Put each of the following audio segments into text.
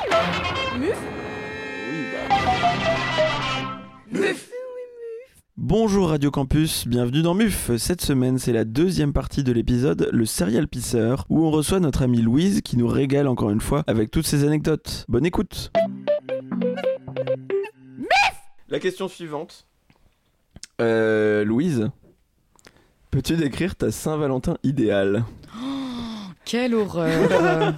Muf. Muf. Bonjour Radio Campus, bienvenue dans MUF. Cette semaine, c'est la deuxième partie de l'épisode, le Serial Pisser, où on reçoit notre amie Louise qui nous régale encore une fois avec toutes ses anecdotes. Bonne écoute. La question suivante. Louise, peux-tu décrire ta Saint-Valentin idéale ? Quelle horreur.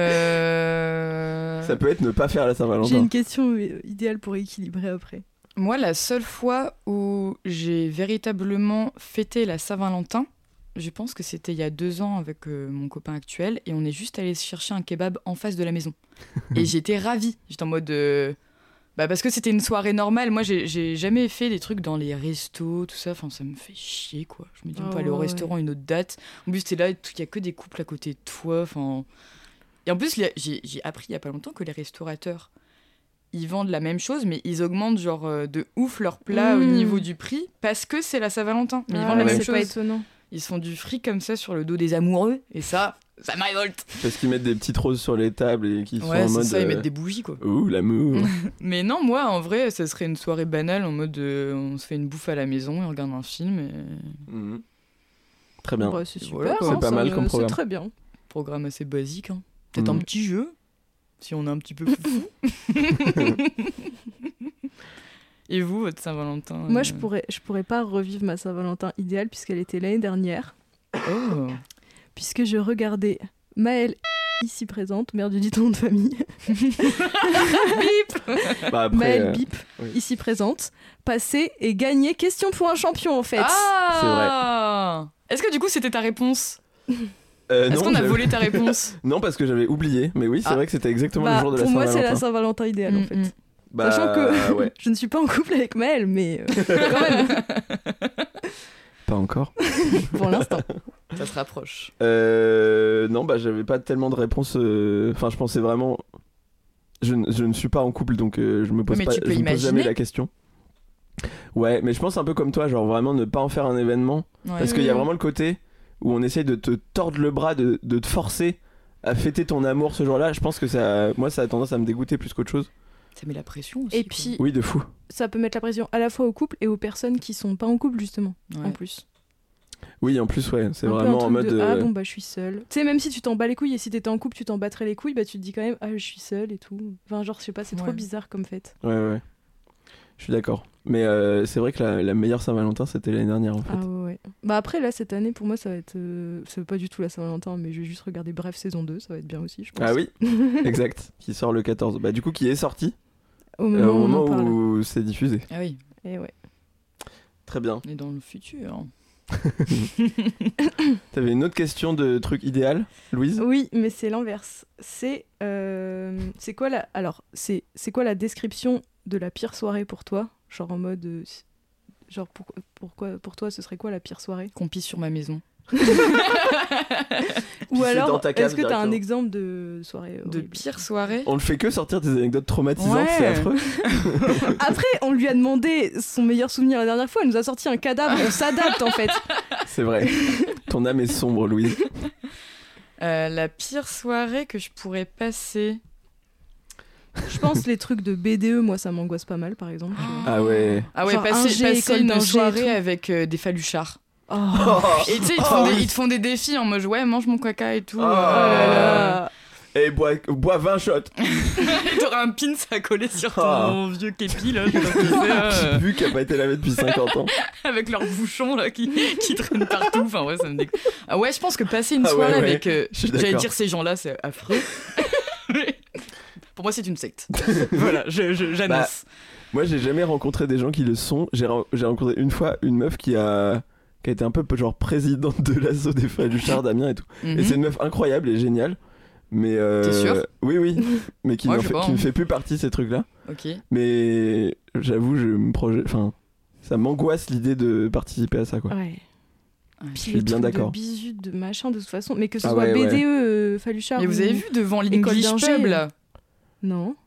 Ça peut être ne pas faire la Saint-Valentin. J'ai une question idéale pour équilibrer après. Moi, la seule fois où j'ai véritablement fêté la Saint-Valentin, je pense que c'était il y a 2 ans avec mon copain actuel, et on est juste allé chercher un kebab en face de la maison. Et j'étais ravie. J'étais en mode... parce que c'était une soirée normale. Moi, j'ai jamais fait des trucs dans les restos, tout ça. Enfin, ça me fait chier, quoi. Je me dis, on peut aller au restaurant une autre date. En plus, t'es là, il y a que des couples à côté de toi. Enfin... Et en plus, j'ai appris il y a pas longtemps que les restaurateurs, ils vendent la même chose, mais ils augmentent genre de ouf leur plat au niveau du prix parce que c'est la Saint-Valentin. Mais ils vendent la même chose. C'est pas étonnant. Ils se font du fric comme ça sur le dos des amoureux, et ça me révolte. Parce qu'ils mettent des petites roses sur les tables et qu'ils sont en Ouais, mode... c'est ça, ils mettent des bougies, quoi. Ouh, l'amour. Mais non, moi, en vrai, ça serait une soirée banale en mode on se fait une bouffe à la maison et on regarde un film. Et... Mmh. Très bien. Ouais, c'est super, Voilà, c'est pas mal comme programme. C'est très bien. Programme assez basique. Hein. Peut-être un petit jeu, si on est un petit peu foufou. Et vous, votre Saint-Valentin Moi, je pourrais pas revivre ma Saint-Valentin idéale puisqu'elle était l'année dernière. Oh. Puisque je regardais Maëlle, ici présente, mère du dit-on de famille. Bip. Après, Maëlle Bip, oui. ici présente, passer et gagner question pour un champion en fait. Ah. Est-ce que du coup, c'était ta réponse ? Est-ce non, qu'on a volé ta réponse ? Non, parce que j'avais oublié. Mais oui, c'est vrai que c'était exactement le jour de la pour moi, Saint-Valentin. c'est la Saint-Valentin idéale en fait. Sachant que ouais. je ne suis pas en couple avec Maëlle, mais quand même, Pas encore. pour l'instant. Ça se rapproche. Non, j'avais pas tellement de réponses. Enfin, je pensais vraiment... Je ne suis pas en couple, donc je me pose, Mais tu peux je me pose jamais imaginer. la question. Ouais, mais je pense un peu comme toi, genre vraiment ne pas en faire un événement. Ouais. Parce qu'il y a vraiment le côté où on essaye de te tordre le bras, de te forcer à fêter ton amour ce jour-là. Je pense que ça a tendance à me dégoûter plus qu'autre chose. Ça met la pression aussi. Et quoi. puis, Oui, de fou. ça peut mettre la pression à la fois au couple et aux personnes qui sont pas en couple justement, Ouais. en plus. Oui, en plus, ouais, c'est Un peu vraiment un en truc mode... de, ah bon, je suis seule. Tu sais, même si tu t'en bats les couilles et si t'étais en couple, tu t'en battrais les couilles, tu te dis quand même, je suis seule et tout. Enfin, genre, je sais pas, c'est trop Ouais. bizarre comme fête. Ouais. Je suis d'accord. Mais c'est vrai que la meilleure Saint-Valentin, c'était l'année dernière, en fait. Ah ouais. Après, là, cette année, pour moi, ça va être. C'est pas du tout la Saint-Valentin, mais je vais juste regarder Bref saison 2, ça va être bien aussi, je pense. Ah oui, exact. Qui sort le 14. Du coup, qui est sorti Au au moment, moment où où c'est diffusé. Ah oui, Et ouais. Très bien. on est dans le futur. T'avais une autre question de truc idéal, Louise ? Oui, mais c'est l'inverse. C'est quoi la. Alors, c'est quoi la description de la pire soirée pour toi ? Genre en mode. Genre, pourquoi pour toi, ce serait quoi la pire soirée ? Qu'on pisse sur ma maison. Ou Pisser dans alors, ta cave est-ce que t'as un directement. exemple de soirée De horrible pire soirée. On ne fait que sortir des anecdotes traumatisantes, Ouais. c'est affreux. Après, on lui a demandé son meilleur souvenir la dernière fois, elle nous a sorti un cadavre, on s'adapte en fait. C'est vrai. Ton âme est sombre, Louise. La pire soirée que je pourrais passer. Je pense les trucs de BDE, moi ça m'angoisse pas mal par exemple. tu vois. Ah ouais. Ah ouais, Genre passer école une d'ingé et soirée tout. avec des faluchards. Oh, Et tu sais, ils te font des défis en mode ouais, mange mon caca et tout. Oh oh là là. Et bois 20 shots. Et t'auras un pin à coller sur ton Ah. vieux képi là, je sais pas ce que c'est, Vu qui a pas été lavé depuis 50 ans. avec leurs bouchons là qui traînent partout. Enfin ouais, ça me dégoûte. Ah ouais, je pense que passer une Ah ouais, soirée ouais. avec, Je suis j'allais d'accord. dire ces gens-là, c'est affreux. Pour moi, c'est une secte. Voilà, j'annonce. Moi, j'ai jamais rencontré des gens qui le sont. J'ai rencontré une fois une meuf qui a été un peu genre présidente de l'asso des Faluchards d'Amiens et tout. Mhm. Et c'est une meuf incroyable et géniale. Mais T'es sûr ? Oui. Mais qui, Moi, n'en je fait, sais pas, qui ne hein. fait plus partie de ces trucs-là. Ok. Mais j'avoue, je me projette. Enfin, ça m'angoisse l'idée de participer à ça, quoi. Ouais. Ouais. Puis suis les bien trucs d'accord. de bisous, de machin, de toute façon. Mais que ce Ah soit ouais, BDE, Faluchard. Mais vous ou- avez vu devant École l'English d'ingé. Pub là, Non.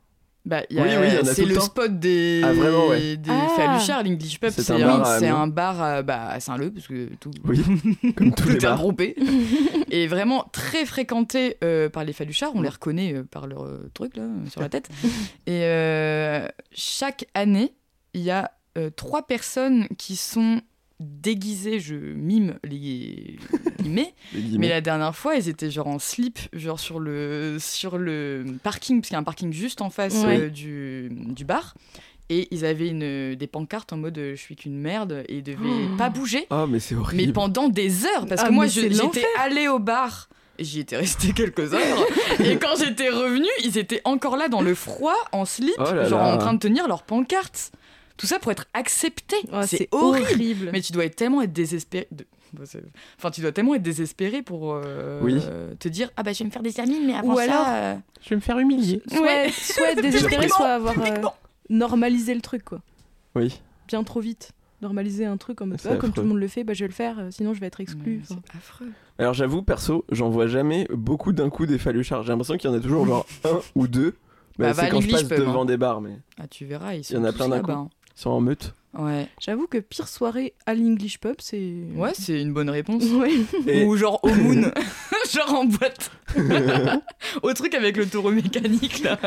Bah, Oui, il y en a c'est tout le le temps. spot des, Ah, vraiment, ouais. des Ah. Faluchards, l'English Pub. C'est un bar à Amiens. un bar à Saint-Leu, parce que tout, Oui, comme tous tout les est bars. regroupé. Et vraiment très fréquenté par les Faluchards. On les reconnaît par leur truc là, sur la tête. Et chaque année, il y a 3 personnes qui sont déguisées, je mime les guillemets, Les guillemets. mais la dernière fois, ils étaient genre en slip, genre sur le parking, parce qu'il y a un parking juste en face Ouais. du bar. Et ils avaient des pancartes en mode je suis qu'une merde et ils devaient pas bouger, Oh, mais c'est mais horrible. pendant des heures. Parce Ah, que moi, mais c'est j'étais l'enfer. allée au bar. Et j'y étais restée quelques heures. Et quand j'étais revenue, ils étaient encore là dans le froid, en slip, Oh là genre là. en train de tenir leurs pancartes. Tout ça pour être accepté. Oh, c'est horrible. Mais tu dois tellement être désespéré. Enfin, tu dois tellement être désespéré pour Oui. te dire ah bah je vais me faire des amis, mais avant Ou ça. alors- Je vais me faire humilier. Soit être désespéré, soit avoir normalisé le truc, quoi. Oui. Bien trop vite. Normaliser un truc en mode C'est comme affreux. tout le monde le fait, bah je vais le faire, sinon je vais être exclu. C'est Enfin, affreux. Alors j'avoue, perso, j'en vois jamais beaucoup d'un coup des Faluchards. J'ai l'impression qu'il y en a toujours genre un ou deux. Bah, c'est va à quand je l'English passe Pub, devant hein. des bars, mais Ah tu verras, ils Il y en a sont plein tous d'un là-bas, coup. hein. ils sont en meute. Ouais. J'avoue que pire soirée à l'English Pub, c'est. Ouais, c'est une bonne réponse. Ouais. Et Ou genre au Moon, genre en boîte. Au truc avec le taureau mécanique là.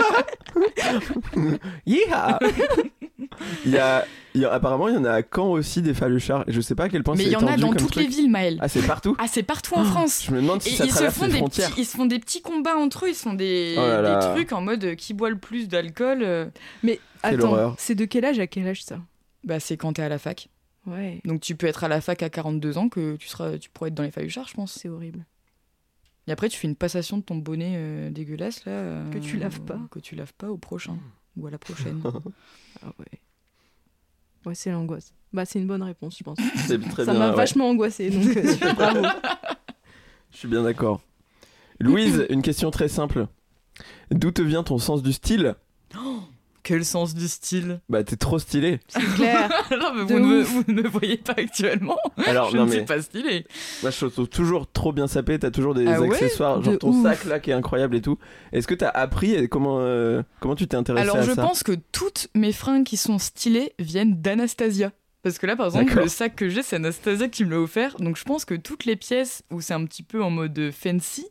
Yeah apparemment, il y en a à Caen aussi des Faluchards. Et je sais pas à quel point Mais c'est il y en a étendu dans comme toutes truc. les villes, Maël. Ah, c'est partout. Ah, c'est partout en France. Je me demande Et si ça ils se traverse font les des frontières. petits, ils se font des petits combats entre eux, ils se font des, Oh là là. des trucs en mode qui boit le plus d'alcool. Mais Quelle attends, horreur. c'est de quel âge à quel âge ça? Bah c'est quand t'es à la fac. Ouais, Donc tu peux être à la fac à 42 ans que tu pourrais être dans les Faluchards, je pense. c'est horrible. Et après tu fais une passation de ton bonnet dégueulasse là. Que tu laves pas. Que tu laves pas au prochain ou à la prochaine. Ah ouais. Ouais, c'est l'angoisse. Bah, c'est une bonne réponse, je pense. C'est très Ça bien. m'a ouais. vachement angoissée, donc bravo. Je suis bien d'accord. Louise, une question très simple. D'où te vient ton sens du style? Quel sens du style. Bah, t'es trop stylé. C'est clair. Non mais De vous ne me voyez pas actuellement. Alors, Je non ne suis mais, pas stylée. moi je te trouve toujours trop bien sapé. T'as toujours des Ah ouais accessoires, genre De ton ouf. sac là qui est incroyable et tout. Est-ce que t'as appris et comment tu t'es intéressé Alors à je ça? pense que toutes mes fringues qui sont stylées viennent d'Anastasia. Parce que là, par exemple, D'accord. le sac que j'ai, c'est Anastasia qui me l'a offert. Donc je pense que toutes les pièces où c'est un petit peu en mode fancy,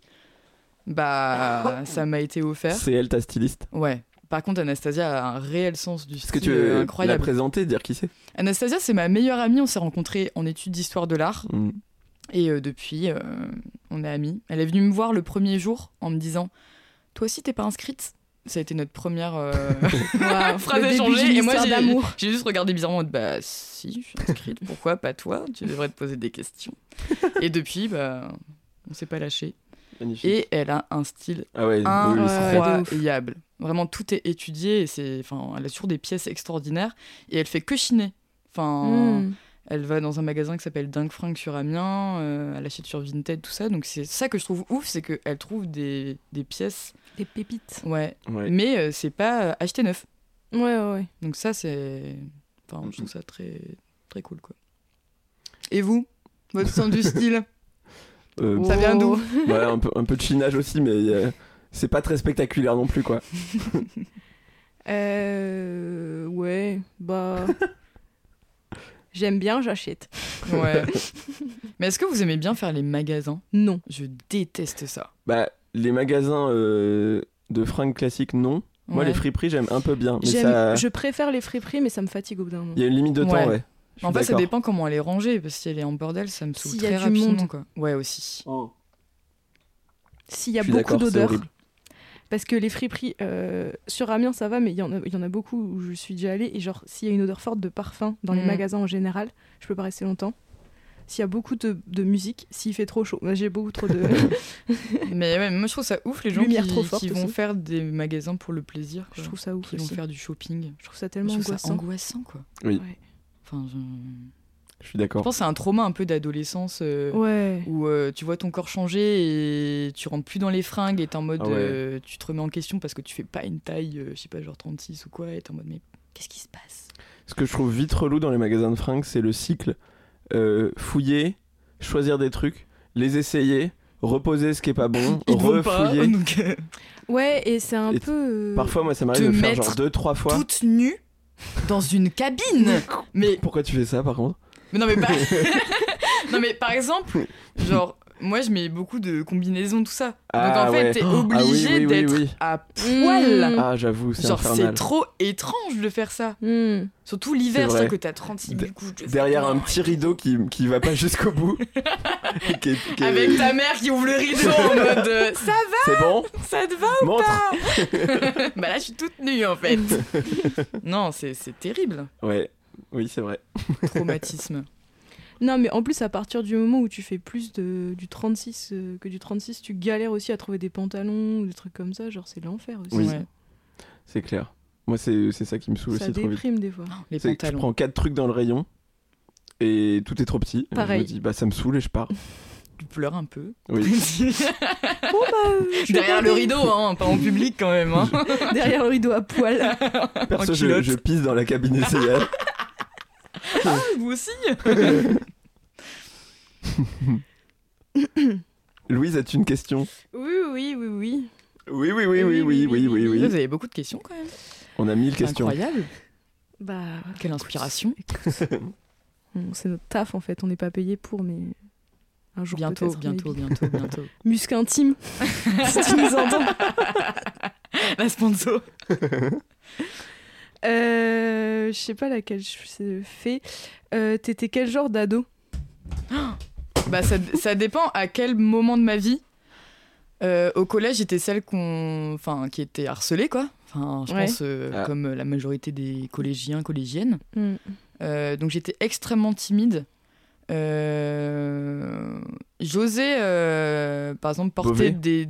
bah ça m'a été offert. C'est elle ta styliste? Ouais. Par contre, Anastasia a un réel sens du Est-ce style que tu veux la incroyable. présenter, dire qui c'est? Anastasia, c'est ma meilleure amie. On s'est rencontrés en études d'histoire de l'art. Mm. Et depuis, on est amis. Elle est venue me voir le premier jour en me disant « Toi aussi, t'es pas inscrite ?» Ça a été notre première Waouh, phrase le début échangée. d'une Et moi, histoire d'amour. j'ai juste regardé bizarrement en mode bah si, je suis inscrite, pourquoi pas toi? Tu devrais te poser des questions. Et depuis, bah, on s'est pas lâché. Magnifique. Et elle a un style Ah ouais, oui, Ouais. incroyable. Vraiment, tout est étudié. Et enfin, elle a toujours des pièces extraordinaires. Et elle fait que chiner. Enfin, Hmm. elle va dans un magasin qui s'appelle Dingue Fringue sur Amiens. Elle achète sur Vinted, tout ça. Donc c'est ça que je trouve ouf, c'est qu'elle trouve des pièces. Des pépites. Ouais. Ouais. Mais c'est pas acheté neuf. Ouais. Donc ça, c'est... Enfin, je trouve ça très, très cool, quoi. Et vous? Votre sens du style? Ça vient d'où? Ouais, un peu de chinage aussi, mais c'est pas très spectaculaire non plus, quoi. Ouais, bah. J'aime bien, j'achète. Ouais. Mais est-ce que vous aimez bien faire les magasins? Non. Je déteste ça. Bah, les magasins de fringues classiques, non. Moi, Ouais. les friperies, j'aime un peu bien. Mais J'aime- ça... Je préfère les friperies, mais ça me fatigue au bout d'un moment. Il y a une limite de temps, Ouais. ouais. Je suis En fait, ça d'accord. dépend comment elle est rangée, parce que si elle est en bordel, ça me saoule S'il y a très du rapidement, monde. quoi. Ouais, aussi. Oh. S'il y a Je suis beaucoup d'accord, c'est d'odeurs. horrible. Parce que les friperies, sur Amiens, ça va, mais il y en a beaucoup où je suis déjà allée. Et genre, s'il y a une odeur forte de parfum dans les Mhm. magasins en général, je peux pas rester longtemps. S'il y a beaucoup de musique, s'il fait trop chaud, moi j'ai beaucoup trop de. Mais ouais, moi, je trouve ça ouf, les gens Lumière trop qui forte vont aussi. faire des magasins pour le plaisir, quoi. Je trouve ça ouf Qui vont aussi. faire du shopping. Je trouve ça Je tellement trouve ça angoissant. angoissant, quoi. Oui. Ouais. Enfin, Je suis je d'accord. pense que c'est un trauma un peu d'adolescence. Ouais. Où tu vois ton corps changer et tu rentres plus dans les fringues et t'es en mode Ah ouais. tu te remets en question parce que tu fais pas une taille je sais pas genre 36 ou quoi et t'es en mode mais qu'est-ce qui se passe? Ce que je trouve vite relou dans les magasins de fringues, c'est le cycle fouiller, choisir des trucs, les essayer, reposer ce qui est pas bon, Ils vont pas, refouiller. donc, Ouais, et c'est un Et peu. Parfois, moi, ça Te m'arrive de faire mettre genre 2-3 fois. toute nue dans une cabine. Mais Pourquoi tu fais ça, par contre? non mais pas. Non mais par exemple, genre moi je mets beaucoup de combinaisons tout ça. Donc Ah, en fait ouais. t'es Ah oui, obligé oui, oui, d'être oui. à poil. Ah, j'avoue, c'est Genre infernal. c'est trop étrange de faire ça. Hmm. Surtout l'hiver, C'est c'est vrai. que t'as 36 000 couches de Derrière vêtements un petit rideau qui va pas jusqu'au bout. avec ta mère qui ouvre le rideau en mode ça C'est bon? va, ça te va ou Montre. pas? Bah là je suis toute nue en fait. Non c'est terrible. Ouais, oui, c'est vrai. Traumatisme. Non, mais en plus, à partir du moment où tu fais plus du 36 que du 36, tu galères aussi à trouver des pantalons ou des trucs comme ça. Genre, c'est l'enfer aussi. Oui. Ouais. C'est clair. Moi, c'est ça qui me saoule Ça aussi trop vite. déprime des fois. Les C'est que je pantalons. prends 4 trucs dans le rayon et tout est trop petit. Et Pareil. je me dis, bah ça me saoule et je pars. Tu pleures un peu. Oui. Bon, bah, je Derrière vais le regarder. rideau, hein, pas en public quand même. Hein. Derrière le rideau à poil. Perso, En culotte. je pisse dans la cabine essayage. Ah, vous aussi. Louise, as-tu une question? Oui, oui, oui, oui. Oui, oui, oui, oui, oui, oui, oui, Vous oui. avez beaucoup de questions quand même. On a 1000 questions. Incroyable. Bah, Quelle inspiration. c'est notre taf en fait. On n'est pas payé pour, mais un jour Bientôt, peut-être. bientôt, maybe. bientôt, bientôt. Musc intime. Si tu nous entends. La sponsor. Je sais pas laquelle je fais. T'étais quel genre d'ado? Bah ça dépend à quel moment de ma vie. Au collège, j'étais celle qui était harcelée, quoi. Enfin, je Ouais. pense comme la majorité des collégiens, collégiennes. Hmm. Donc j'étais extrêmement timide. J'osais, par exemple, porter Beauvais. des...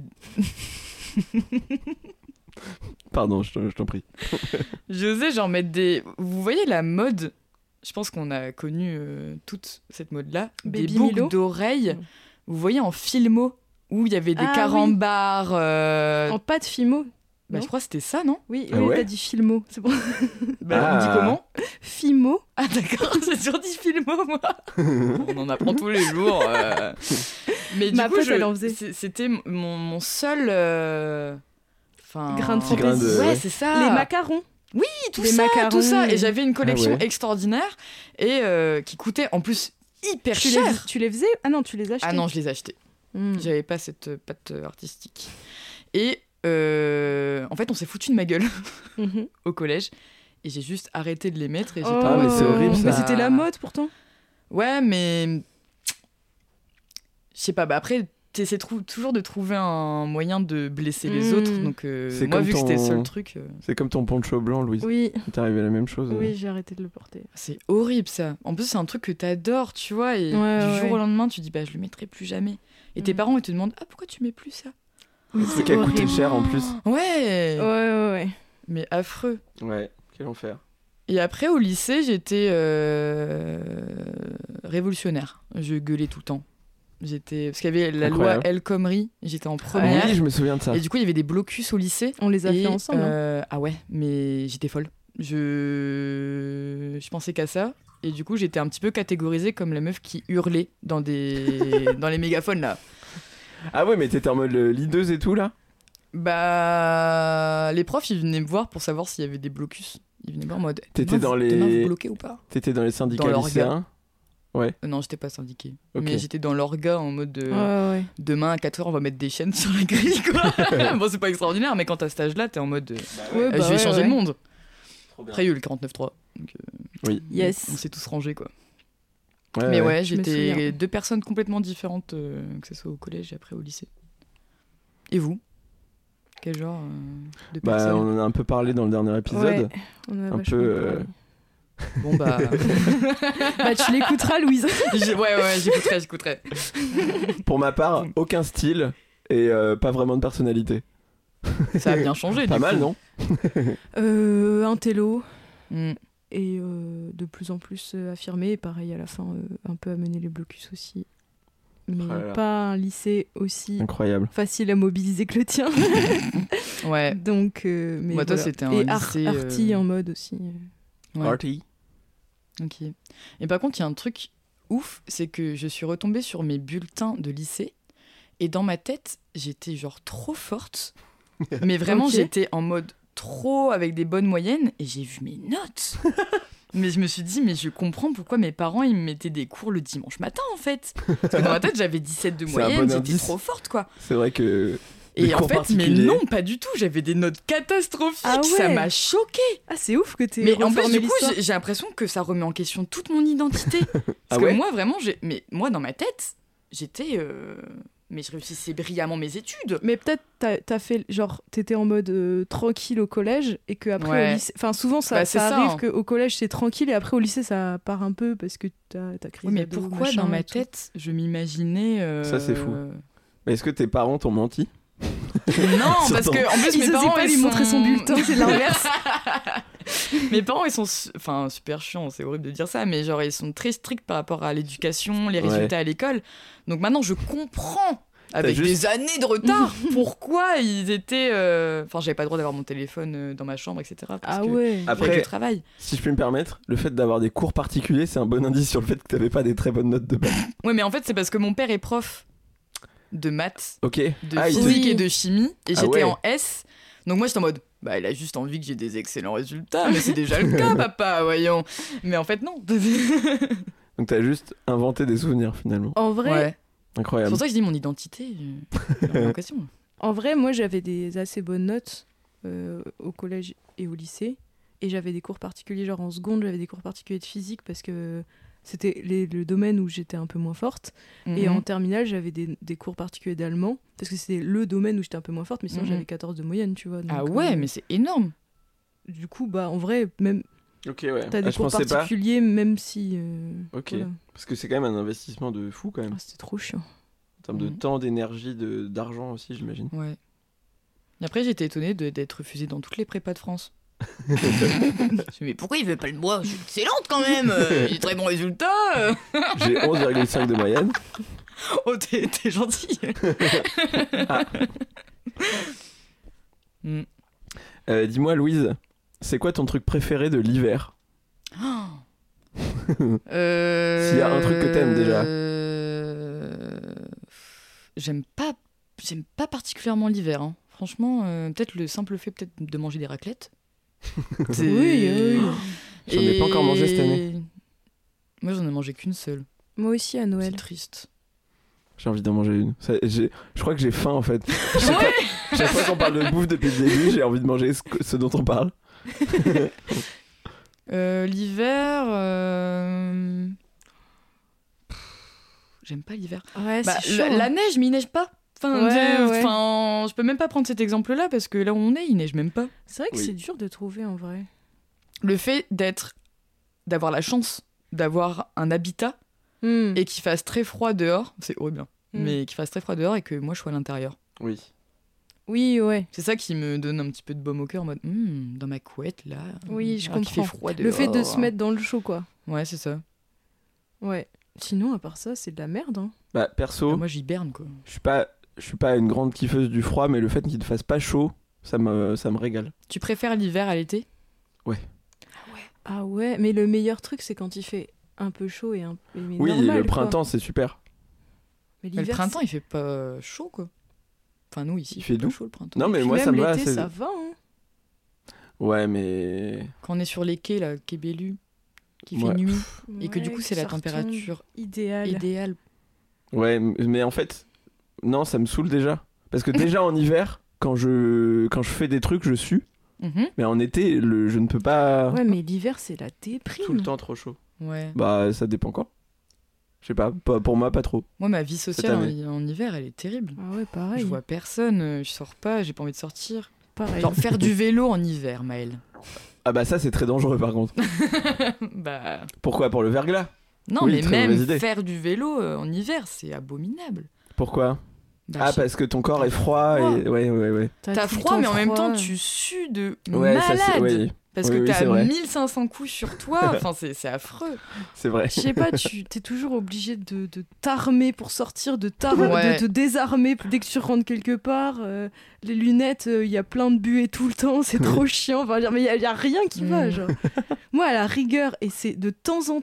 Pardon, je t'en prie. J'osais genre mettre des... Vous voyez la mode? Je pense qu'on a connu toute cette mode-là. Des Baby boucles Milo. d'oreilles. Mm. Vous voyez en filmo où il y avait des Ah, carambars. En pâte Fimo. Bah, non je crois que c'était ça, non? Oui, Ah oui, ouais t'as dit Filmo. C'est bon. Bah, on dit Ah. comment? Fimo. Ah d'accord, j'ai toujours dit filmo, moi. On en apprend tous les jours. Mais du Ma coup, pote, elle en faisait. c'était mon seul... Enfin... Grain de Petit grain fantaisie. de- Ouais, ouais. c'est ça. Les macarons. tout les ça, macarons. tout ça. Et j'avais une collection Ah ouais. extraordinaire et qui coûtait en plus hyper Tu cher. tu les faisais? Ah non, tu les achetais. Ah non, je les achetais. Hmm. J'avais pas cette patte artistique. Et en fait, on s'est foutu de ma gueule Mhm. au collège. Et j'ai juste arrêté de les mettre. Et j'étais Oh. Ah, mais c'est horrible, ça. Mais c'était la mode pourtant. Ouais, mais... Je sais pas, bah après, t'essaies toujours de trouver un moyen de blesser les Mm. autres. Donc C'est moi, comme vu que c'était le ton- seul truc... C'est comme ton poncho blanc, Louise. Oui, Il t'est arrivé la même chose. oui, j'ai arrêté de le porter. C'est horrible, ça. En plus, c'est un truc que t'adores, tu vois. Et Ouais, du ouais. jour au lendemain, tu dis, bah, je le mettrai plus jamais. Et tes Mm. parents, ils te demandent, ah, pourquoi tu mets plus ça? Oui, C'est qui a coûté horrible. cher en plus. Ouais, Ouais, ouais, ouais. mais affreux. Ouais, quel enfer. Et après, au lycée, j'étais révolutionnaire. Je gueulais tout le temps. Parce qu'il y avait la Incroyable. loi El Khomri, j'étais en première. Oui, je me souviens de ça. Et du coup, il y avait des blocus au lycée. On les a Et, fait ensemble. hein. Ah ouais, mais j'étais folle. Je pensais qu'à ça. Et du coup, j'étais un petit peu catégorisée comme la meuf qui hurlait dans les mégaphones, là. Ah ouais, mais t'étais en mode leaduse et tout là? Bah... Les profs, ils venaient me voir pour savoir s'il y avait des blocus. Ils venaient me voir en mode... T'étais dans les- Demain, vous bloquez ou pas? T'étais dans les syndicats Dans l'orga. lycéens? Non, j'étais pas syndiquée. Ok. Mais j'étais dans l'orga en mode... Ouais, ouais. Demain, à 4h, on va mettre des chaînes sur la grille, quoi. Bon, c'est pas extraordinaire, mais quand t'as cet âge-là, t'es en mode... Ouais, bah je vais ouais, changer ouais. le monde. Trop bien. Après, il y a eu le 49.3. Donc, Oui. Yes. on s'est tous rangés, quoi. Ouais, Mais ouais. ouais, Je me j'étais souviens. deux personnes complètement différentes, que ce soit au collège et après au lycée. Et vous? Quel genre de Bah, personne? on en a un peu parlé dans le dernier épisode. Ouais, on a Un vachement peu, parlé. Bon bah... Bah, tu l'écouteras, Louise. ouais, j'écouterai. Pour ma part, aucun style et pas vraiment de personnalité. Ça a bien changé, Pas du mal, coup. non? Un télo. Mm. Et de plus en plus affirmé. Et pareil, à la fin, un peu amener les blocus aussi. Mais Oh là là. pas un lycée aussi Incroyable. facile à mobiliser que le tien. Ouais. Donc, mais Moi, toi, voilà. c'était un Et lycée, arty en mode aussi. Ouais. Arty. Ok. Et par contre, il y a un truc ouf, c'est que je suis retombée sur mes bulletins de lycée Et dans ma tête, j'étais genre trop forte. Mais vraiment, Ok. j'étais en mode trop avec des bonnes moyennes. Et j'ai vu mes notes. Mais je me suis dit, mais je comprends pourquoi mes parents, ils me mettaient des cours le dimanche matin, en fait. Parce que dans ma tête, j'avais 17 de C'est un moyenne, bon j'étais indice. trop forte, quoi. C'est vrai que. Et Des en cours fait, mais particuliers. non, pas du tout. J'avais des notes catastrophiques. Ah ouais. Ça m'a choquée. Ah, c'est ouf que t'aies Mais en plus, reformé du coup, l'histoire. j'ai l'impression que ça remet en question toute mon identité. Parce Ah que ouais moi, vraiment, mais moi, dans ma tête, j'étais. Mais je réussissais brillamment mes études. Mais peut-être t'as fait genre t'étais en mode tranquille au collège et que après Ouais. au lycée, enfin souvent ça, Bah, c'est ça ça, arrive hein. qu'au collège c'est tranquille et après au lycée ça part un peu parce que t'as crise Oui, mais d'ado, pourquoi machin dans ma et tout. tête, je m'imaginais. Ça, c'est fou. Mais est-ce que tes parents t'ont menti? Non, Sur parce ton- que en plus, Ils mes osaient parents. pas ils lui sont- montrer son bulletin, c'est l'inverse. Mes parents, ils sont enfin super chiants, c'est horrible de dire ça, mais genre ils sont très stricts par rapport à l'éducation, les Ouais. résultats à l'école. Donc maintenant, je comprends avec juste- des années de retard pourquoi ils étaient. Enfin, j'avais pas le droit d'avoir mon téléphone dans ma chambre, etc. Parce Ah que ouais. Après- avec le travail. Si je puis me permettre, le fait d'avoir des cours particuliers, c'est un bon indice sur le fait que t'avais pas des très bonnes notes de base. Ouais, mais en fait, c'est parce que mon père est prof de maths, Ok. de Ah, il te- physique Oui. et de chimie, et Ah j'étais ouais. en S. Donc moi, j'étais en mode. Bah, il a juste envie que j'ai des excellents résultats, mais c'est déjà le cas, papa, voyons. Mais en fait, non. Donc t'as juste inventé des souvenirs finalement. En vrai, Ouais. C'est Incroyable. pour ça que je dis mon identité. J'ai l'impression. en vrai, moi j'avais des assez bonnes notes au collège et au lycée et j'avais des cours particuliers genre en seconde, j'avais des cours particuliers de physique parce que c'était le domaine où j'étais un peu moins forte. Et en terminale, j'avais des cours particuliers d'allemand, parce que c'était le domaine où j'étais un peu moins forte, mais sinon Mhm. j'avais 14 de moyenne, tu vois. Ah donc, ouais, mais c'est énorme. Du coup, bah en vrai, même Ok, ouais. t'as des je cours pensais pas. particuliers, même si... Ok. voilà. Parce que c'est quand même un investissement de fou quand même. Ah, c'était trop chiant. En termes de Mhm. temps, d'énergie, d'argent aussi, j'imagine. Ouais. Et après, j'étais étonnée d'être refusée dans toutes les prépas de France. Je me suis dit, mais pourquoi il veut pas de moi? Je suis excellente quand même. J'ai de très bons résultats. J'ai 11,5 de moyenne. Oh, t'es gentil. Mm. Dis-moi, Louise, c'est quoi ton truc préféré de l'hiver? S'il y S'il y a un truc que t'aimes, déjà. J'aime pas particulièrement l'hiver. Hein. Franchement, peut-être le simple fait peut-être de manger des raclettes. C'est- Oui. J'en ai pas encore mangé cette année. Moi, j'en ai mangé qu'une seule. Moi aussi à C'est Noël. triste. J'ai envie d'en manger une. Je crois que j'ai faim en fait. Chaque fois qu'on parle de bouffe depuis le début, j'ai envie de manger ce dont on parle. L'hiver, j'aime pas l'hiver. Ouais, Bah, c'est chaud. la neige, mais il neige pas. Enfin, Ouais, ouais. enfin, je peux même pas prendre cet exemple-là parce que là où on est, il neige même pas. C'est vrai que Oui. c'est dur de trouver en vrai. Le fait d'avoir la chance d'avoir un habitat et qu'il fasse très froid dehors, c'est horrible, hein, Mm. mais qu'il fasse très froid dehors et que moi je sois à l'intérieur. Oui. Oui, ouais. C'est ça qui me donne un petit peu de baume au cœur en mode dans ma couette là. Oui, je alors qu'il comprends. fait froid Le fait de dehors. se mettre dans le chaud, quoi. Ouais, c'est ça. Ouais. Sinon, à part ça, c'est de la merde. Hein. Bah perso, Moi j'hiberne quoi. je suis pas une grande kiffeuse du froid, mais le fait qu'il ne fasse pas chaud, ça me régale. Tu préfères l'hiver à l'été? Ah ouais, mais le meilleur truc, c'est quand il fait un peu chaud et mais Oui, normal, le quoi. printemps c'est super. Mais Mais le l'hiver, printemps il fait pas chaud quoi. Enfin nous ici Il fait pas doux. chaud le printemps. Non mais puis moi même ça me va. l'été, c'est- ça va. Hein. Ouais mais Quand on est sur les quais là, quai Bellu, qui fait Ouais. nuit et que du Ouais, coup c'est la ça retombe. température Idéal. idéale. ouais, mais en fait non, ça me saoule déjà. Parce que déjà en hiver, quand je fais des trucs, je sue. Mhm. Mais en été, je ne peux pas Ouais, mais l'hiver, c'est la déprime. tout le temps trop chaud. Ouais. Bah ça dépend quand. Je sais pas, pour moi pas trop. Moi ma vie sociale année. en hiver elle est terrible. Ah ouais, pareil. Je vois personne, je sors pas, j'ai pas envie de sortir. Pareil. Genre faire du vélo en hiver, Maëlle. Ah bah ça c'est très dangereux par contre. Bah Pourquoi? Pour le verglas? non, Oui, mais très même mauvaise idée. faire du vélo en hiver, c'est abominable. Pourquoi? Bah, Ah je sais- parce que ton corps est froid froid. et ouais. T'as tout le froid, temps mais en même temps froid. tu sues de Ouais, malade. ça c'est oui, Parce Oui, que oui, t'as c'est vrai. 1500 coups sur toi, enfin c'est affreux. c'est vrai. Je sais pas, tu t'es toujours obligé de t'armer pour sortir, de Ouais. te désarmer dès que tu rentres quelque part. Les lunettes, il y a plein de buées tout le temps, c'est trop chiant. Enfin, mais il y a rien qui va, Mm. genre. Moi, à la rigueur, et c'est de temps en temps,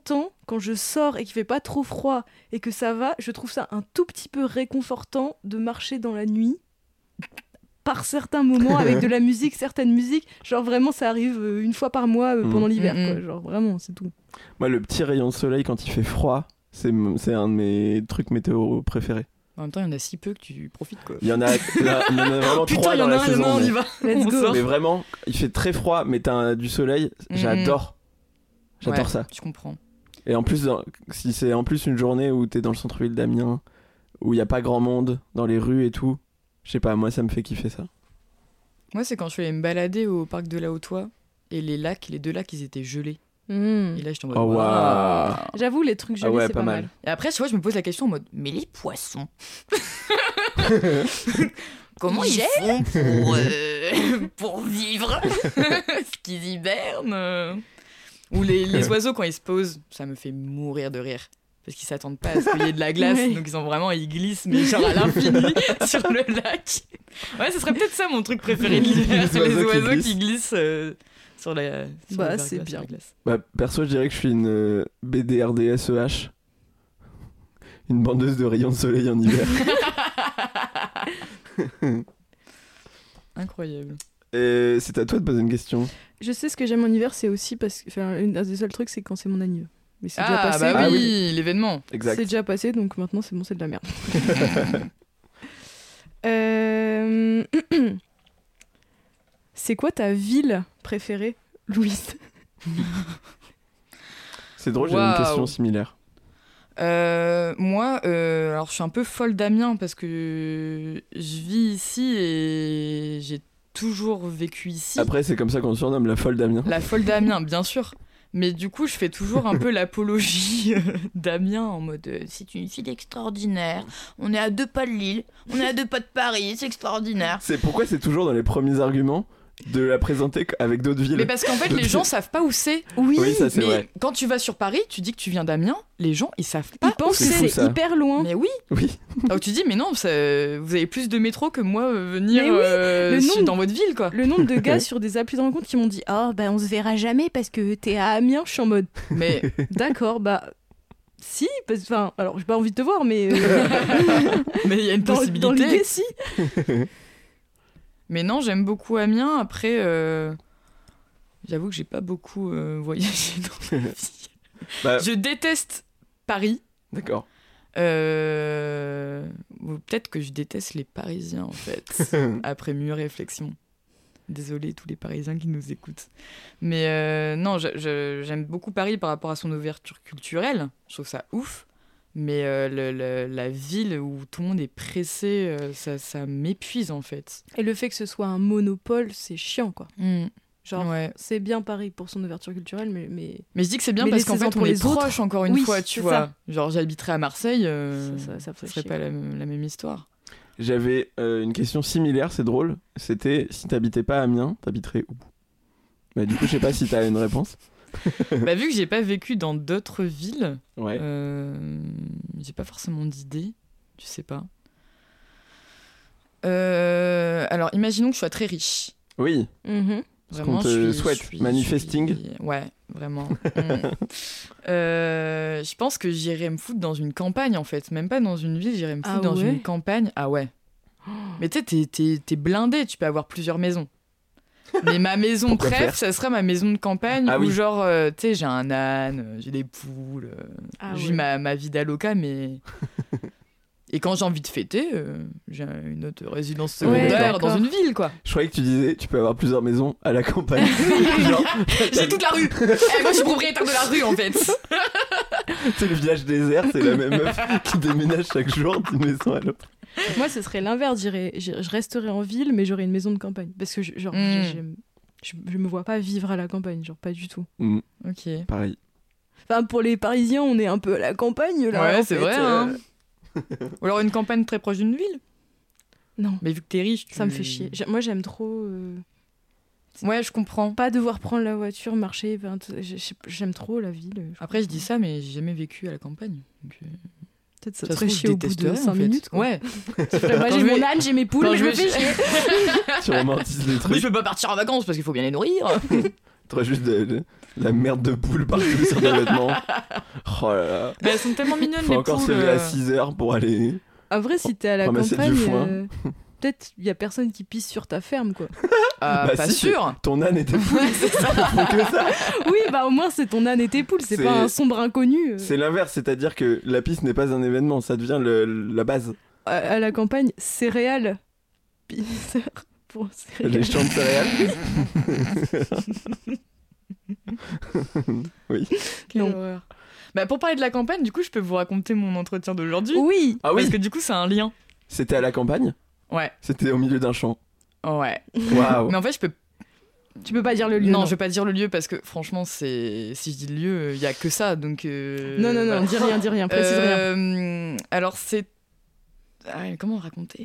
quand je sors et qu'il fait pas trop froid et que ça va, je trouve ça un tout petit peu réconfortant de marcher dans la nuit par certains moments avec de la musique, certaines musiques. Genre vraiment, ça arrive une fois par mois pendant l'hiver. Quoi. Genre vraiment, c'est tout. Moi, le petit rayon de soleil quand il fait froid, c'est un de mes trucs météo préférés. En même temps, il y en a si peu que tu profites, quoi. Il y en a vraiment Putain, 3 dans la saison. On y va. Let's go. Mais vraiment, il fait très froid, mais t'as du soleil. J'adore ça. Je comprends. Et en plus, si c'est en plus une journée où t'es dans le centre-ville d'Amiens, où il y a pas grand monde dans les rues et tout, je sais pas, moi ça me fait kiffer ça. Moi, c'est quand je suis allée me balader au parc de la Haute-Oie et les deux lacs, ils étaient gelés. Et là, j'étais en mode. Oh waouh. J'avoue, les trucs gelés, c'est pas mal. Et après, tu vois, je me pose la question en mode, mais les poissons comment ils font pour vivre Est-ce qu'ils hibernent Ou les oiseaux, quand ils se posent, ça me fait mourir de rire. Parce qu'ils s'attendent pas à ce qu'il y ait de la glace, Oui. donc ils glissent, mais genre à l'infini sur le lac. Ouais, ce serait peut-être ça mon truc préféré de l'hiver, c'est les oiseaux qui glissent sur la c'est bien. glace. Bah, perso, je dirais que je suis une BDRDSEH. Une bandeuse de rayons de soleil en hiver. Incroyable. Et c'est à toi de poser une question. Je sais ce que j'aime en hiver, c'est aussi parce que un des seuls trucs, c'est quand c'est mon anniversaire. Mais c'est déjà passé. Bah oui, l'événement. Exact. C'est déjà passé, donc maintenant c'est bon, c'est de la merde. C'est quoi ta ville préférée, Louise? C'est drôle, j'ai une question similaire. Moi, alors je suis un peu folle d'Amiens parce que je vis ici et j'ai toujours vécu ici. Après, c'est comme ça qu'on surnomme la folle d'Amiens. La folle d'Amiens, bien sûr. Mais du coup, je fais toujours un peu l'apologie d'Amiens en mode c'est une ville extraordinaire, on est à 2 pas de Lille, on est à 2 pas de Paris, c'est extraordinaire. C'est pourquoi c'est toujours dans les premiers arguments de la présenter avec d'autres villes. Mais parce qu'en fait, les gens savent pas où c'est. Oui, ça c'est mais vrai. quand tu vas sur Paris, tu dis que tu viens d'Amiens, les gens ils savent pas. Ils pensent que c'est fou, c'est ça. hyper loin. Mais oui. Oui. Donc tu dis mais non, vous avez plus de métro que moi venir Mais oui, le nombre- dans votre ville quoi. Le nombre de gars sur des applis de rencontre qui m'ont dit ah bah on se verra jamais parce que t'es à Amiens, je suis en mode Mais d'accord bah si enfin alors j'ai pas envie de te voir mais mais il y a une dans possibilité. l'idée si. Mais non, j'aime beaucoup Amiens. Après, j'avoue que j'ai pas beaucoup voyagé dans ma vie. Bah, Je déteste Paris. d'accord. Ou peut-être que je déteste les Parisiens en fait. Après mûre réflexion. Désolé tous les Parisiens qui nous écoutent. Mais non, j'aime beaucoup Paris par rapport à son ouverture culturelle. Je trouve ça ouf. Mais la ville où tout le monde est pressé, ça m'épuise en fait. Et le fait que ce soit un monopole, c'est chiant quoi. Genre Ouais. c'est bien Paris pour son ouverture culturelle mais Mais je dis que c'est bien Mais parce qu'en laissez-en fait pour on est les autres. proches encore une Oui, fois, tu c'est vois. ça. Genre j'habiterais à Marseille, ça ferait serait chier, pas quoi. la même histoire. J'avais une question similaire, c'est drôle. C'était si t'habitais pas à Amiens, t'habiterais où? Bah, du coup, je sais pas si t'as une réponse. Bah vu que j'ai pas vécu dans d'autres villes, Ouais. j'ai pas forcément d'idée, je sais pas. Alors imaginons que je sois très riche. Oui. Mhm. Ce qu'on te souhaite. Manifesting. Ouais, vraiment. Je pense que j'irais me foutre dans une campagne en fait, même pas dans une ville, j'irais me foutre Ah dans ouais une campagne. Ah ouais. Mais tu sais, t'es blindé, tu peux avoir plusieurs maisons. Mais ma maison Pourquoi préf, faire ça serait ma maison de campagne Ah où oui. genre, tu sais, j'ai un âne, j'ai des poules, Ah je vis ouais. ma vie d'aloca, mais... Et quand j'ai envie de fêter, j'ai une autre résidence Ouais, secondaire dans d'accord. une ville, quoi. Je croyais que tu disais tu peux avoir plusieurs maisons à la campagne. Genre, J'ai toute la rue. Eh, moi, je suis propriétaire de la rue, en fait. c'est le village désert, c'est la même meuf qui déménage chaque jour d'une maison à l'autre. Moi ce serait l'inverse, je resterais en ville mais j'aurais une maison de campagne parce que je me vois pas vivre à la campagne, genre pas du tout. Ok. Pareil. Enfin pour les Parisiens, on est un peu à la campagne là. Ouais, en c'est fait, vrai, hein. Ou alors une campagne très proche d'une ville. Non, Mais vu que t'es riche, ça me fait chier. Moi j'aime trop Ouais, je comprends. pas devoir prendre la voiture, marcher, j'aime trop la ville. Après, je dis ça, mais j'ai jamais vécu à la campagne. Donc, Peut-être ça ça te se ferait trouve, chier je au bout de détesterais, 5 en fait. minutes. Quoi. Ouais. Moi Quand j'ai je mon vais- âne, j'ai mes poules, quand mais je je me vais fais chez- chier. Tu romantises les Mais trucs. je peux pas partir en vacances parce qu'il faut bien les nourrir. T'aurais juste de la merde de poule partout sur tes vêtements. Oh là là. Mais elles sont tellement mignonnes, Faut les encore se poules. lever à 6h pour aller... En vrai, si t'es à la Ramasser du campagne, foin. peut-être il y a personne qui pisse sur ta ferme, quoi. Bah Pas si, sûr. Ton âne était fou. C'est ça. que ça. Oui, bah au moins c'est ton âne et tes poules, c'est C'est- pas un sombre inconnu. C'est l'inverse, c'est-à-dire que la piste n'est pas un événement, ça devient la base. À la campagne, céréales. Pisseur pour Les céréales. champs de céréales. Oui. Quelle Non. horreur. Bah, pour parler de la campagne, du coup, je peux vous raconter mon entretien d'aujourd'hui. Oui. Ah oui, Parce que du coup, c'est un lien. c'était à la campagne. Ouais. C'était au milieu d'un champ. Ouais. Waouh. Mais en fait, je peux. Tu peux pas dire le lieu. Non, je vais pas dire le lieu parce que franchement, si je dis le lieu, il y a que ça. Donc. Non, voilà. dis rien, précise rien. Alors, c'est. Ah, comment raconter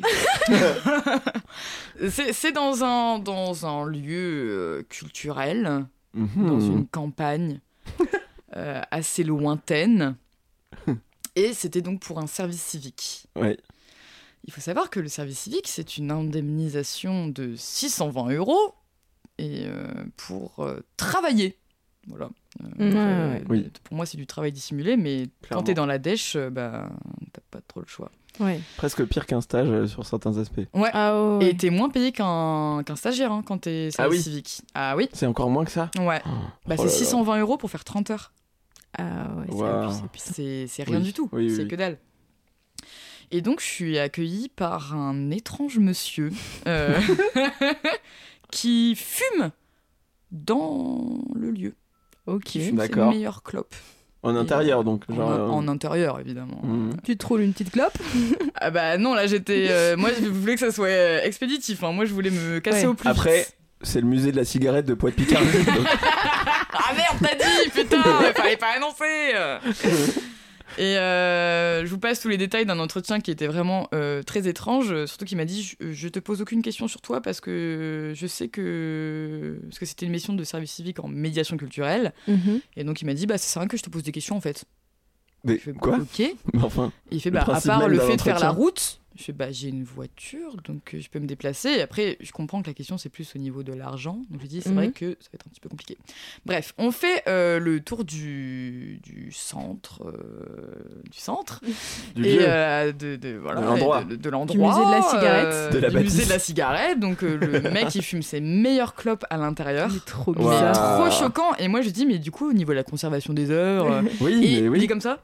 C'est dans un lieu culturel, dans une campagne assez lointaine. Et c'était donc pour un service civique. Ouais. Il faut savoir que le service civique, c'est une indemnisation de 620 € et, pour travailler. Voilà. Ouais. Oui. Pour moi, c'est du travail dissimulé, mais quand Clairement. t'es dans la dèche, bah, t'as pas trop le choix. Ouais. Presque pire qu'un stage sur certains aspects. Ouais. Ah ouais. Et t'es moins payé qu'un stagiaire quand t'es service oui. civique. Ah oui. C'est encore moins que ça. Ouais. Bah, Oh c'est là là. 620 € pour faire 30 heures. Ah ouais, c'est Waouh. abusé, putain. C'est rien Oui. du tout. Oui, oui, C'est oui. que dalle. Et donc, je suis accueillie par un étrange monsieur qui fume dans le lieu. Ok. Qui fume ses D'accord. meilleures clopes. En intérieur, donc. En, Genre, en intérieur, évidemment. Mhm. Tu te roules une petite clope. Ah bah non, là, j'étais... moi, je voulais que ça soit expéditif. Hein. Moi, je voulais me casser Ouais. au plus Après, vite. c'est le musée de la cigarette de Pointe-Picardie. donc- Ah merde, t'as dit, putain, il fallait pas annoncer. Et je vous passe tous les détails d'un entretien qui était vraiment très étrange, surtout qu'il m'a dit je te pose aucune question sur toi parce que je sais que... Parce que c'était une mission de service civique en médiation culturelle, et donc il m'a dit bah c'est vrai que je te pose des questions en fait. Mais Je fais, quoi Ok. Et Mais enfin, il fait Le bah à principe part même le d'un fait de faire la entretien. route, je fais bah j'ai une voiture donc je peux me déplacer. Et après je comprends que la question c'est plus au niveau de l'argent, donc je lui dis c'est vrai que ça va être un petit peu compliqué. Bref, on fait le tour du centre du et lieu. voilà, De l'endroit. de l'endroit, Du musée de la cigarette. De la du bâtisse. musée de la cigarette. Donc le mec il fume ses meilleures clopes à l'intérieur. Il est trop Wow. C'est bizarre. trop choquant. Et moi je dis mais du coup au niveau de la conservation des heures, Oui, et mais il est oui. comme ça.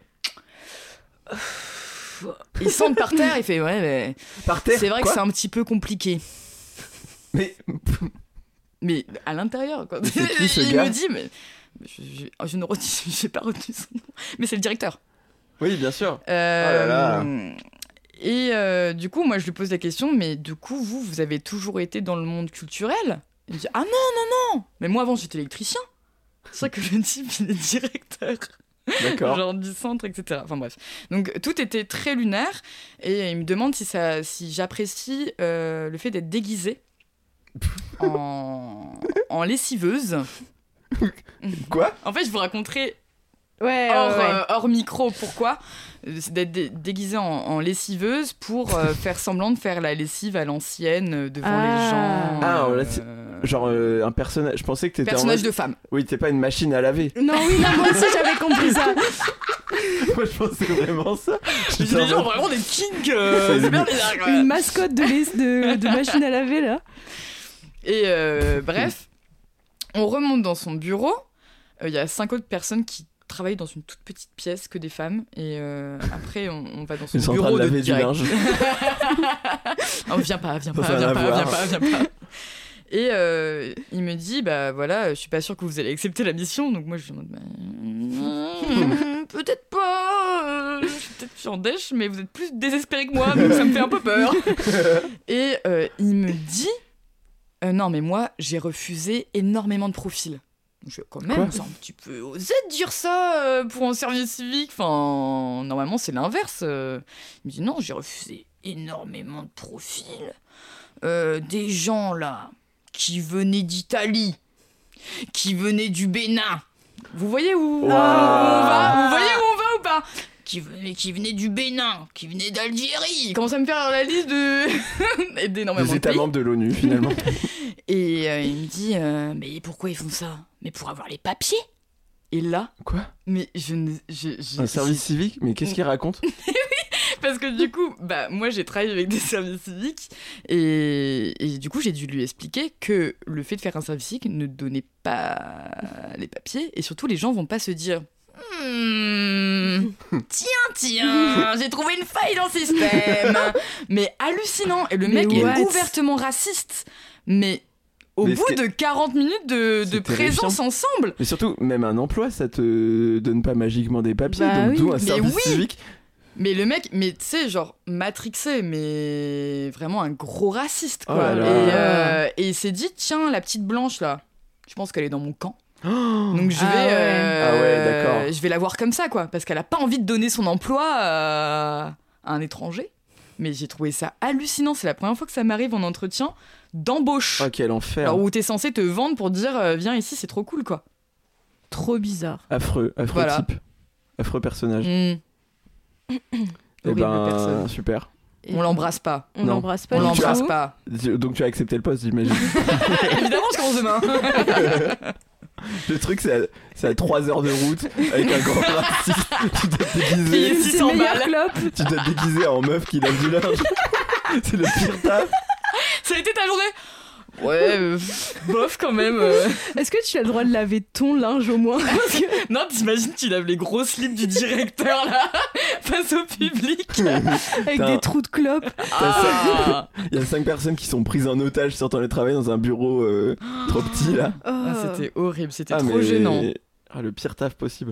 Il sente par terre, il fait ouais mais Par terre. c'est vrai que quoi c'est un petit peu compliqué. Mais Mais à l'intérieur quoi. Mais c'est qui, ce il gars me dit mais je ne retiens, j'ai pas retenu son nom. Mais c'est le directeur. oui, bien sûr. Euh, là. Et du coup, moi, je lui pose la question, mais du coup, vous avez toujours été dans le monde culturel? Il me dit, ah non, non, non. Mais moi, avant, j'étais électricien. C'est vrai que le type, il est directeur. D'accord. Genre du centre, etc. Enfin bref. Donc, tout était très lunaire. Et il me demande si j'apprécie le fait d'être déguisée en lessiveuse. Quoi En fait, je vous raconterai Ouais, hors micro, pourquoi c'est d'être déguisée en lessiveuse pour faire semblant de faire la lessive à l'ancienne devant Ah. les gens. Ah, là, c'est- Genre un personnage. Je pensais que t'étais personnage en de mode... femme. Oui, t'es pas une machine à laver. Non, oui, non, moi aussi j'avais compris ça. Moi, je pensais vraiment ça. J'ai J'étais en des gens mode- vraiment des kinks. C'est bien bizarre quand Une même. mascotte de machine à laver là. Et bref, on remonte dans son bureau. Il y a 5 autres personnes qui travaillent dans une toute petite pièce, que des femmes. Et après, on va dans son Ils sont en train bureau de de laver du direct. linge. Oh, viens pas, viens Ça pas, n'a viens rien à pas, voir. viens pas. Et il me dit, bah voilà, je suis pas sûre que vous allez accepter la mission. Donc moi, je suis en mode, peut-être pas. Je suis peut-être en dèche, mais vous êtes plus désespéré que moi, donc ça me fait un peu peur. Et il me dit, non, mais moi, j'ai refusé énormément de profils. Donc, je quand même, Quoi c'est un petit peu osé de dire ça pour un service civique. Enfin, normalement, c'est l'inverse. Il me dit, non, j'ai refusé énormément de profils. Des gens, là, qui venaient d'Italie, qui venaient du Bénin. Vous voyez où on va? Vous voyez où on va ou pas? Qui venaient du Bénin, qui venaient d'Algérie. Il commence à me faire la liste d'énormément Les de États pays. membres de l'ONU, finalement. Et il me dit, mais pourquoi ils font ça? mais pour avoir les papiers. Et là, Quoi ? mais Un service civique ? Mais qu'est-ce qu'il raconte ? Parce que du coup, moi j'ai travaillé avec des services civiques et du coup j'ai dû lui expliquer que le fait de faire un service civique ne donnait pas les papiers et surtout les gens vont pas se dire tiens, j'ai trouvé une faille dans le système. Mais hallucinant. Et le mec est ouvertement raciste. Mais au bout de 40 minutes de présence ensemble. Mais surtout, même un emploi, ça te donne pas magiquement des papiers, donc d'où un service civique. Mais le mec, mais tu sais, genre matrixé, mais vraiment un gros raciste, quoi. Et il s'est dit, tiens, la petite blanche là, je pense qu'elle est dans mon camp. Donc je vais, je vais la voir comme ça, quoi, parce qu'elle a pas envie de donner son emploi à un étranger. Mais j'ai trouvé ça hallucinant. C'est la première fois que ça m'arrive en entretien d'embauche. Oh, quel enfer. Alors, où t'es censé te vendre pour dire viens ici, c'est trop cool, quoi. Trop bizarre. Affreux type. Affreux personnage. Eh ben, super. On l'embrasse pas. On l'embrasse pas. On l'embrasse pas. Donc tu as accepté le poste, j'imagine. Évidemment, je commence demain. Le truc, c'est à 3 heures de route avec un grand raciste. Tu dois te déguiser. Et 600 balles. Tu dois te déguiser en meuf qui lave du linge. C'est le pire taf. Ça a été ta journée? Ouais, bof quand même. Est-ce que tu as le droit de laver ton linge au moins? Non, t'imagines, tu laves les gros slips du directeur là, face au public. Avec des trous de clope. Il y a 5 personnes qui sont prises en otage sortant de travail dans un bureau trop petit là. C'était horrible, c'était trop gênant. Le pire taf possible.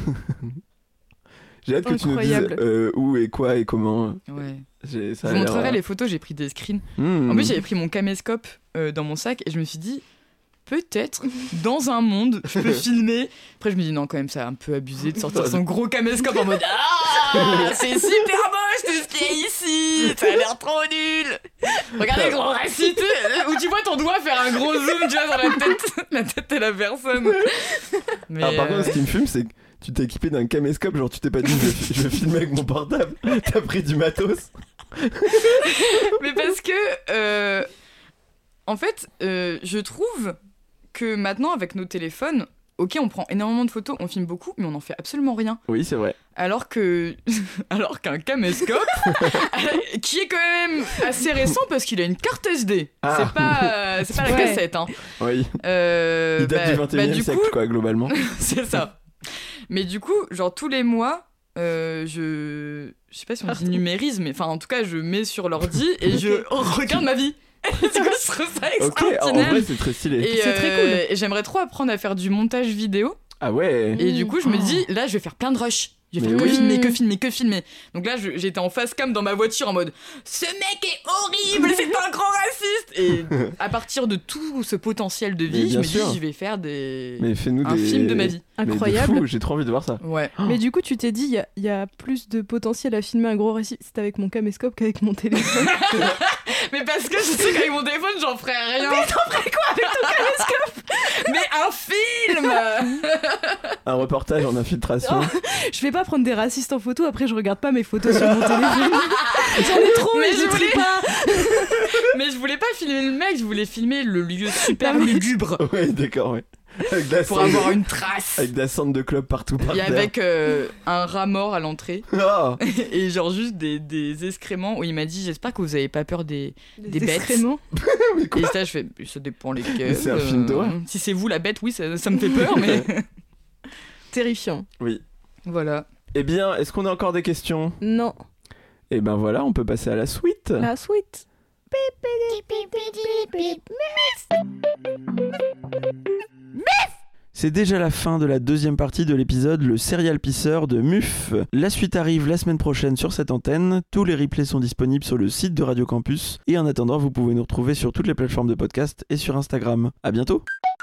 J'ai hâte que tu nous dises où et quoi et comment. Ouais. Je vous montrerai les photos, j'ai pris des screens. En plus, j'avais pris mon caméscope dans mon sac et je me suis dit, peut-être, dans un monde, je peux filmer. Après, je me dis, non, quand même, ça a un peu abusé de sortir son gros caméscope en mode c'est super moche tout ce qu'il y a ici, ça a l'air trop nul. Regardez le grand raciste où tu vois ton doigt faire un gros zoom, tu vois, dans la tête de la personne. Mais alors, par contre, ce qui me fume, c'est que tu t'es équipé d'un caméscope, genre tu t'es pas dit je vais filmer avec mon portable, t'as pris du matos. Mais parce que en fait je trouve que maintenant avec nos téléphones, ok, on prend énormément de photos, on filme beaucoup, mais on n'en fait absolument rien. Oui, c'est vrai. Alors qu'un caméscope qui est quand même assez récent parce qu'il a une carte SD. C'est pas la cassette, hein. Oui. Il date du 21e siècle, quoi, globalement. C'est ça. Mais du coup, genre tous les mois, je sais pas si on dit numérise, mais enfin en tout cas, je mets sur l'ordi et je regarde ma vie. Du coup, je trouve ça extraordinaire. Ok, en vrai, c'est très stylé. Et c'est très cool. Et j'aimerais trop apprendre à faire du montage vidéo. Ah ouais. Et du coup, je me dis, là, je vais faire plein de rushs. Je vais faire que filmer. Donc là, j'étais en face cam dans ma voiture en mode ce mec est horrible, c'est un grand raciste. Et à partir de tout ce potentiel de vie, je me dis, je vais faire un film de ma vie. Incroyable. Mais de fou, j'ai trop envie de voir ça. Ouais. Mais du coup, tu t'es dit, il y a plus de potentiel à filmer un gros raciste avec mon caméscope qu'avec mon téléphone. Mais parce que je sais qu'avec mon téléphone, j'en ferais rien. Mais t'en ferais quoi avec ton caméscope? Mais un film. Un reportage en infiltration. Je vais pas prendre des racistes en photo, après je regarde pas mes photos sur mon téléphone. J'en ai trop, mais je voulais pas. Mais je voulais pas filmer le mec, je voulais filmer le lieu super lugubre. Ouais, d'accord, ouais. Pour avoir une trace. Avec de la cendre de clope partout par terre. Et avec un rat mort à l'entrée. Oh. Et genre juste des excréments où il m'a dit, j'espère que vous avez pas peur des bêtes. Excréments. Et ça, je fais, ça dépend lesquels. C'est un film d'horreur. Si c'est vous la bête, oui, ça me fait peur, mais... Terrifiant. Oui. Voilà. Eh bien, est-ce qu'on a encore des questions? Non. Eh ben voilà, on peut passer à la suite. La suite. C'est déjà la fin de la deuxième partie de l'épisode Le Serial Pisseur de MUF. La suite arrive la semaine prochaine sur cette antenne. Tous les replays sont disponibles sur le site de Radio Campus. Et en attendant, vous pouvez nous retrouver sur toutes les plateformes de podcast et sur Instagram. À bientôt.